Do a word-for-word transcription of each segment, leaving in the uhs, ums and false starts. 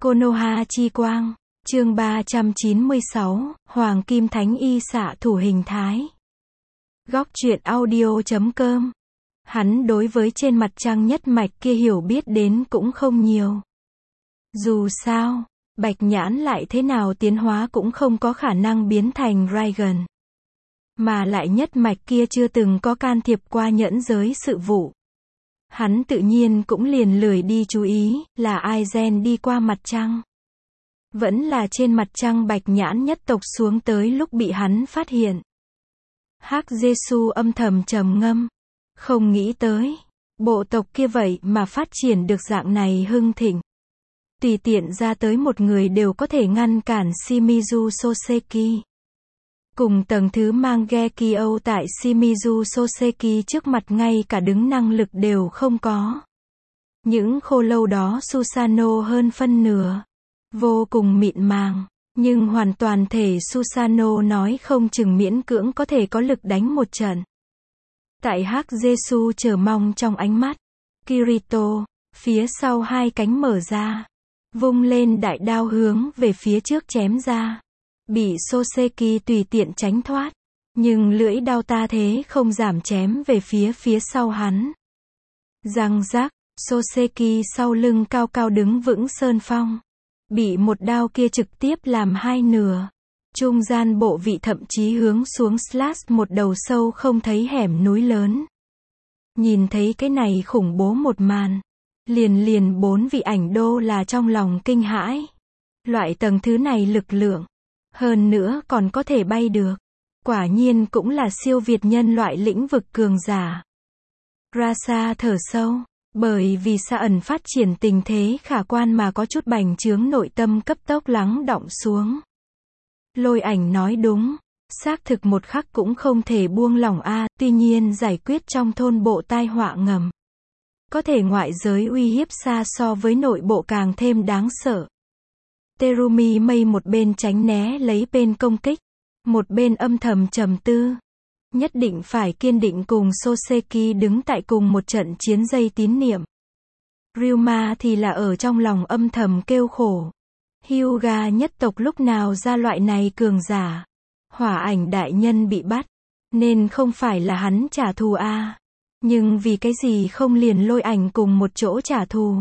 Konoha chi quang, chương ba trăm chín mươi sáu, Hoàng Kim Thánh Y xạ thủ hình thái. Góc truyện audio chấm com. Hắn đối với trên mặt trăng nhất mạch kia hiểu biết đến cũng không nhiều. Dù sao, Bạch Nhãn lại thế nào tiến hóa cũng không có khả năng biến thành Raigan. Mà lại nhất mạch kia chưa từng có can thiệp qua nhẫn giới sự vụ. Hắn tự nhiên cũng liền lười đi chú ý, là ai gen đi qua mặt trăng. Vẫn là trên mặt trăng Bạch Nhãn nhất tộc xuống tới lúc bị hắn phát hiện. Hắc Giê-xu âm thầm trầm ngâm. Không nghĩ tới, bộ tộc kia vậy mà phát triển được dạng này hưng thịnh. Tùy tiện ra tới một người đều có thể ngăn cản Shimizu Soseki. Cùng tầng thứ Mangekyo tại Shimizu Soseki trước mặt ngay cả đứng năng lực đều không có. Những khô lâu đó Susanoo hơn phân nửa. Vô cùng mịn màng. Nhưng hoàn toàn thể Susanoo nói không chừng miễn cưỡng có thể có lực đánh một trận. Tại Hắc Giê-xu chờ mong trong ánh mắt, Kirito, phía sau hai cánh mở ra. Vung lên đại đao hướng về phía trước chém ra. Bị Soseki tùy tiện tránh thoát. Nhưng lưỡi đao ta thế không giảm chém về phía phía sau hắn. Răng rắc, Soseki sau lưng cao cao đứng vững sơn phong. Bị một đao kia trực tiếp làm hai nửa. Trung gian bộ vị thậm chí hướng xuống slash một đầu sâu không thấy hẻm núi lớn. Nhìn thấy cái này khủng bố một màn. Liền liền bốn vị ảnh đô là trong lòng kinh hãi. Loại tầng thứ này lực lượng. Hơn nữa còn có thể bay được. Quả nhiên cũng là siêu việt nhân loại lĩnh vực cường giả. Rasa thở sâu. Bởi vì xa ẩn phát triển tình thế khả quan mà có chút bành trướng nội tâm cấp tốc lắng đọng xuống. Lôi ảnh nói đúng. Xác thực một khắc cũng không thể buông lỏng a, tuy nhiên giải quyết trong thôn bộ tai họa ngầm. Có thể ngoại giới uy hiếp xa so với nội bộ càng thêm đáng sợ. Terumi mây một bên tránh né lấy bên công kích. Một bên âm thầm trầm tư. Nhất định phải kiên định cùng Soseki đứng tại cùng một trận chiến dây tín niệm. Ryuma thì là ở trong lòng âm thầm kêu khổ. Hyuga nhất tộc lúc nào ra loại này cường giả. Hỏa ảnh đại nhân bị bắt. Nên không phải là hắn trả thù a à. Nhưng vì cái gì không liền lôi ảnh cùng một chỗ trả thù.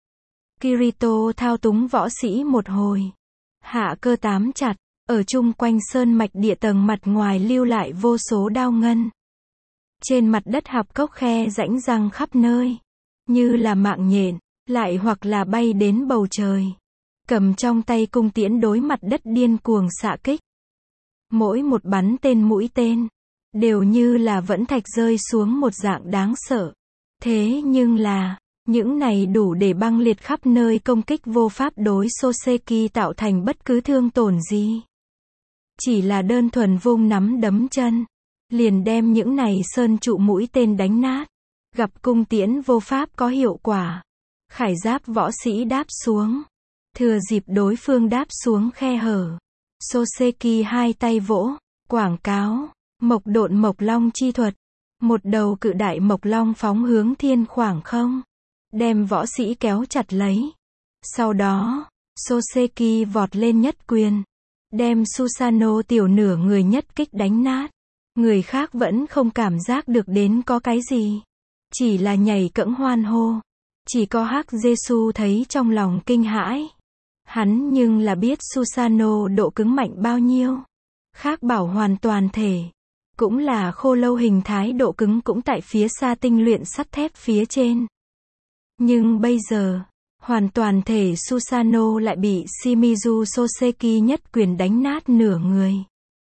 Kirito thao túng võ sĩ một hồi. Hạ cơ tám chặt. Ở chung quanh sơn mạch địa tầng mặt ngoài lưu lại vô số đao ngân. Trên mặt đất hạp cốc khe rãnh răng khắp nơi. Như là mạng nhện, lại hoặc là bay đến bầu trời. Cầm trong tay cung tiễn đối mặt đất điên cuồng xạ kích. Mỗi một bắn tên mũi tên, đều như là vẫn thạch rơi xuống một dạng đáng sợ. Thế nhưng là, những này đủ để băng liệt khắp nơi công kích vô pháp đối Soseki tạo thành bất cứ thương tổn gì. Chỉ là đơn thuần vung nắm đấm chân, liền đem những này sơn trụ mũi tên đánh nát. Gặp cung tiễn vô pháp có hiệu quả. Khải giáp võ sĩ đáp xuống. Thừa dịp đối phương đáp xuống khe hở. Soseki hai tay vỗ, quảng cáo, mộc độn mộc long chi thuật. Một đầu cự đại mộc long phóng hướng thiên khoảng không. Đem võ sĩ kéo chặt lấy. Sau đó, Soseki vọt lên nhất quyền. Đem Susanoo tiểu nửa người nhất kích đánh nát. Người khác vẫn không cảm giác được đến có cái gì. Chỉ là nhảy cẫng hoan hô. Chỉ có Hắc Giê-xu thấy trong lòng kinh hãi. Hắn nhưng là biết Susanoo độ cứng mạnh bao nhiêu. Khác bảo hoàn toàn thể. Cũng là khô lâu hình thái độ cứng cũng tại phía xa tinh luyện sắt thép phía trên. Nhưng bây giờ, hoàn toàn thể Susanoo lại bị Shimizu Soseki nhất quyền đánh nát nửa người.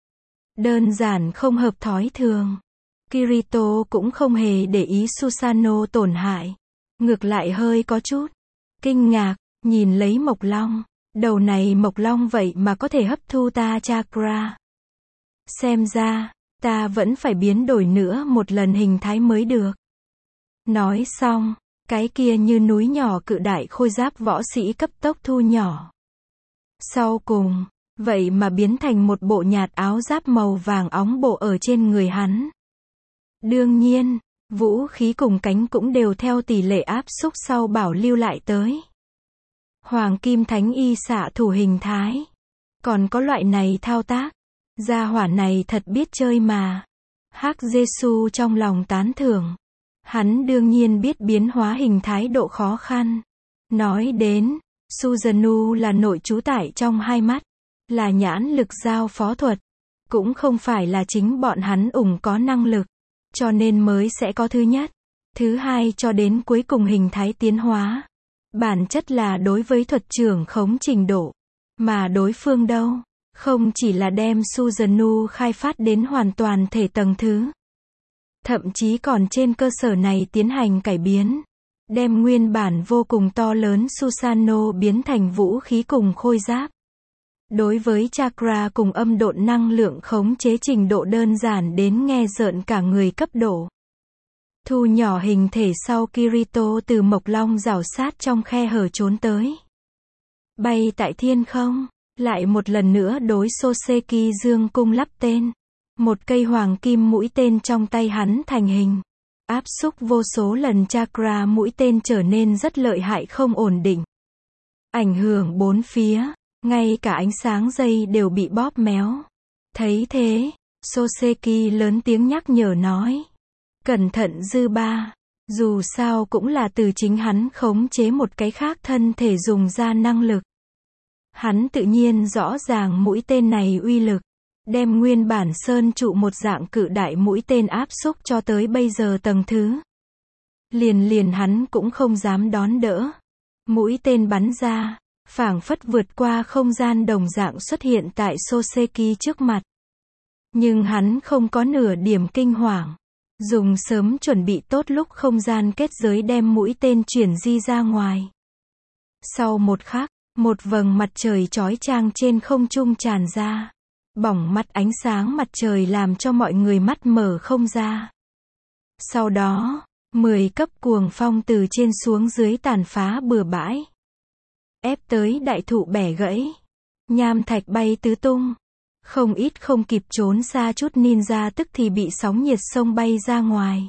Đơn giản không hợp thói thường. Kirito cũng không hề để ý Susanoo tổn hại. Ngược lại hơi có chút kinh ngạc, nhìn lấy mộc long. Đầu này mộc long vậy mà có thể hấp thu ta chakra. Xem ra, ta vẫn phải biến đổi nữa một lần hình thái mới được. Nói xong, cái kia như núi nhỏ cự đại khôi giáp võ sĩ cấp tốc thu nhỏ. Sau cùng, vậy mà biến thành một bộ nhạt áo giáp màu vàng óng bộ ở trên người hắn. Đương nhiên, vũ khí cùng cánh cũng đều theo tỷ lệ áp xúc sau bảo lưu lại tới. Hoàng kim thánh y xạ thủ hình thái. Còn có loại này thao tác. Gia hỏa này thật biết chơi mà. Hắc Giê-xu trong lòng tán thưởng. Hắn đương nhiên biết biến hóa hình thái độ khó khăn. Nói đến, Susanoo là nội trú tải trong hai mắt. Là nhãn lực giao phó thuật. Cũng không phải là chính bọn hắn ủng có năng lực. Cho nên mới sẽ có thứ nhất. Thứ hai cho đến cuối cùng hình thái tiến hóa. Bản chất là đối với thuật trưởng khống trình độ. Mà đối phương đâu? Không chỉ là đem Susanoo khai phát đến hoàn toàn thể tầng thứ. Thậm chí còn trên cơ sở này tiến hành cải biến. Đem nguyên bản vô cùng to lớn Susanoo biến thành vũ khí cùng khôi giáp. Đối với chakra cùng âm độn năng lượng khống chế trình độ đơn giản đến nghe rợn cả người cấp độ. Thu nhỏ hình thể sau Kirito từ Mộc Long rảo sát trong khe hở trốn tới. Bay tại thiên không, lại một lần nữa đối Soseki dương cung lắp tên. Một cây hoàng kim mũi tên trong tay hắn thành hình. Áp xúc vô số lần chakra mũi tên trở nên rất lợi hại không ổn định. Ảnh hưởng bốn phía, ngay cả ánh sáng dây đều bị bóp méo. Thấy thế, Soseki lớn tiếng nhắc nhở nói. Cẩn thận dư ba, dù sao cũng là từ chính hắn khống chế một cái khác thân thể dùng ra năng lực. Hắn tự nhiên rõ ràng mũi tên này uy lực, đem nguyên bản sơn trụ một dạng cự đại mũi tên áp xúc cho tới bây giờ tầng thứ. Liền liền hắn cũng không dám đón đỡ. Mũi tên bắn ra, phảng phất vượt qua không gian đồng dạng xuất hiện tại Soseki trước mặt. Nhưng hắn không có nửa điểm kinh hoàng. Dùng sớm chuẩn bị tốt lúc không gian kết giới đem mũi tên chuyển di ra ngoài. Sau một khắc, một vầng mặt trời chói chang trên không trung tràn ra. Bỏng mắt ánh sáng mặt trời làm cho mọi người mắt mở không ra. Sau đó, mười cấp cuồng phong từ trên xuống dưới tàn phá bừa bãi. Ép tới đại thụ bẻ gãy. Nham thạch bay tứ tung. Không ít không kịp trốn xa chút ninja tức thì bị sóng nhiệt sông bay ra ngoài.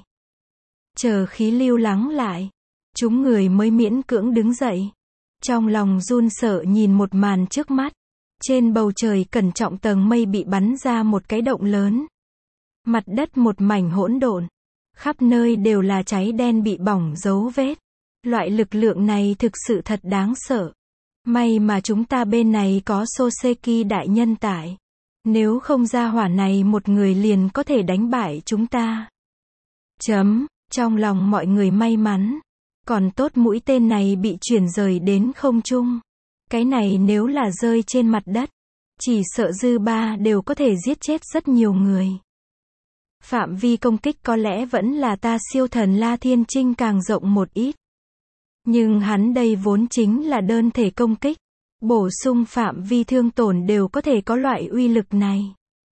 Chờ khí lưu lắng lại, chúng người mới miễn cưỡng đứng dậy. Trong lòng run sợ nhìn một màn trước mắt. Trên bầu trời cẩn trọng tầng mây bị bắn ra một cái động lớn. Mặt đất một mảnh hỗn độn. Khắp nơi đều là cháy đen bị bỏng dấu vết. Loại lực lượng này thực sự thật đáng sợ. May mà chúng ta bên này có Soseki đại nhân tại. Nếu không ra hỏa này một người liền có thể đánh bại chúng ta. Chấm, trong lòng mọi người may mắn. Còn tốt mũi tên này bị chuyển rời đến không trung. Cái này nếu là rơi trên mặt đất, chỉ sợ dư ba đều có thể giết chết rất nhiều người. Phạm vi công kích có lẽ vẫn là ta siêu thần La Thiên Trinh càng rộng một ít. Nhưng hắn đây vốn chính là đơn thể công kích. Bổ sung phạm vi thương tổn đều có thể có loại uy lực này.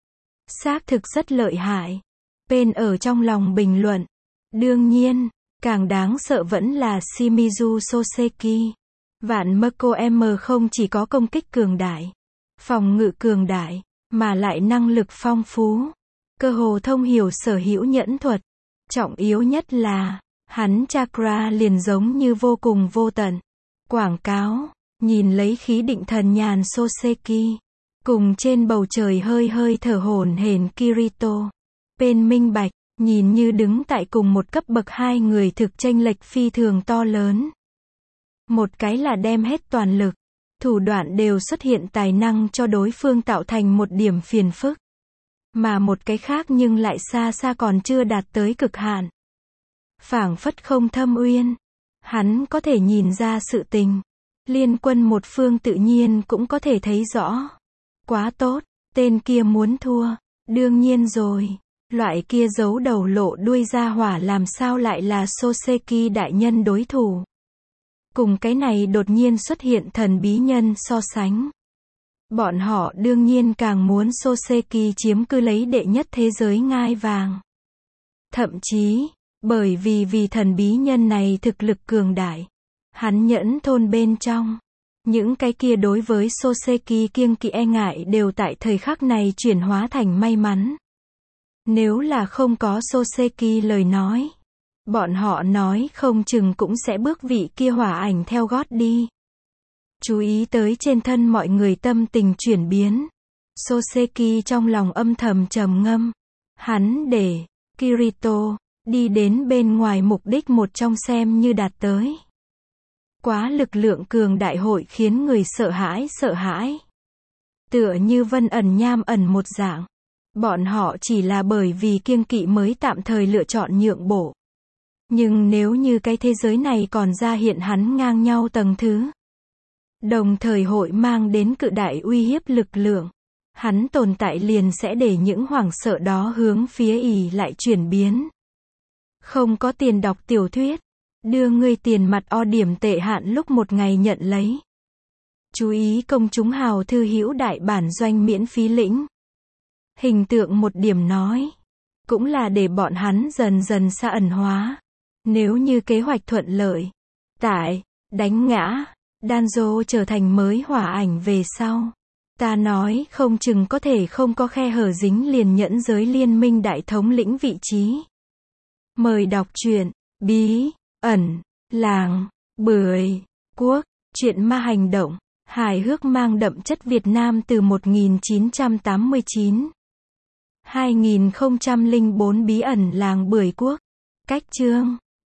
Xác thực rất lợi hại. Pen ở trong lòng bình luận. Đương nhiên, càng đáng sợ vẫn là Shimizu Soseki. Vạn Mako M không chỉ có công kích cường đại, phòng ngự cường đại, mà lại năng lực phong phú. Cơ hồ thông hiểu sở hữu nhẫn thuật. Trọng yếu nhất là, hắn chakra liền giống như vô cùng vô tận. Quảng cáo. Nhìn lấy khí định thần nhàn Soseki, cùng trên bầu trời hơi hơi thở hổn hển Kirito. Pen minh bạch, nhìn như đứng tại cùng một cấp bậc hai người thực chênh lệch phi thường to lớn. Một cái là đem hết toàn lực, thủ đoạn đều xuất hiện tài năng cho đối phương tạo thành một điểm phiền phức. Mà một cái khác nhưng lại xa xa còn chưa đạt tới cực hạn. Phảng phất không thâm uyên. Hắn có thể nhìn ra sự tình. Liên quân một phương tự nhiên cũng có thể thấy rõ. Quá tốt, tên kia muốn thua. Đương nhiên rồi. Loại kia giấu đầu lộ đuôi ra hỏa làm sao lại là Soseki đại nhân đối thủ. Cùng cái này đột nhiên xuất hiện thần bí nhân so sánh. Bọn họ đương nhiên càng muốn Soseki chiếm cứ lấy đệ nhất thế giới ngai vàng. Thậm chí, bởi vì vì thần bí nhân này thực lực cường đại. Hắn nhẫn thôn bên trong. Những cái kia đối với Soseki kiêng kỵ e ngại đều tại thời khắc này chuyển hóa thành may mắn. Nếu là không có Soseki lời nói. Bọn họ nói không chừng cũng sẽ bước vị kia hỏa ảnh theo gót đi. Chú ý tới trên thân mọi người tâm tình chuyển biến. Soseki trong lòng âm thầm trầm ngâm. Hắn để Kirito đi đến bên ngoài mục đích một trong xem như đạt tới. Quá lực lượng cường đại hội khiến người sợ hãi sợ hãi. Tựa như Vân ẩn nham ẩn một dạng. Bọn họ chỉ là bởi vì kiêng kỵ mới tạm thời lựa chọn nhượng bộ. Nhưng nếu như cái thế giới này còn ra hiện hắn ngang nhau tầng thứ, đồng thời hội mang đến cự đại uy hiếp lực lượng, hắn tồn tại liền sẽ để những hoảng sợ đó hướng phía ỉ lại chuyển biến. Không có tiền đọc tiểu thuyết, đưa ngươi tiền mặt o điểm tệ hạn lúc một ngày nhận lấy. Chú ý công chúng hào thư hữu đại bản doanh miễn phí lĩnh. Hình tượng một điểm nói, cũng là để bọn hắn dần dần xa ẩn hóa. Nếu như kế hoạch thuận lợi, tại, đánh ngã, Danzo trở thành mới hỏa ảnh về sau. Ta nói không chừng có thể không có khe hở dính liền nhẫn giới liên minh đại thống lĩnh vị trí. Mời đọc truyện, bí, ẩn, làng, bưởi, quốc, truyện ma hành động, hài hước mang đậm chất Việt Nam từ một nghìn chín trăm tám mươi chín. hai nghìn không trăm lẻ bốn bí ẩn làng bưởi quốc. Cách chương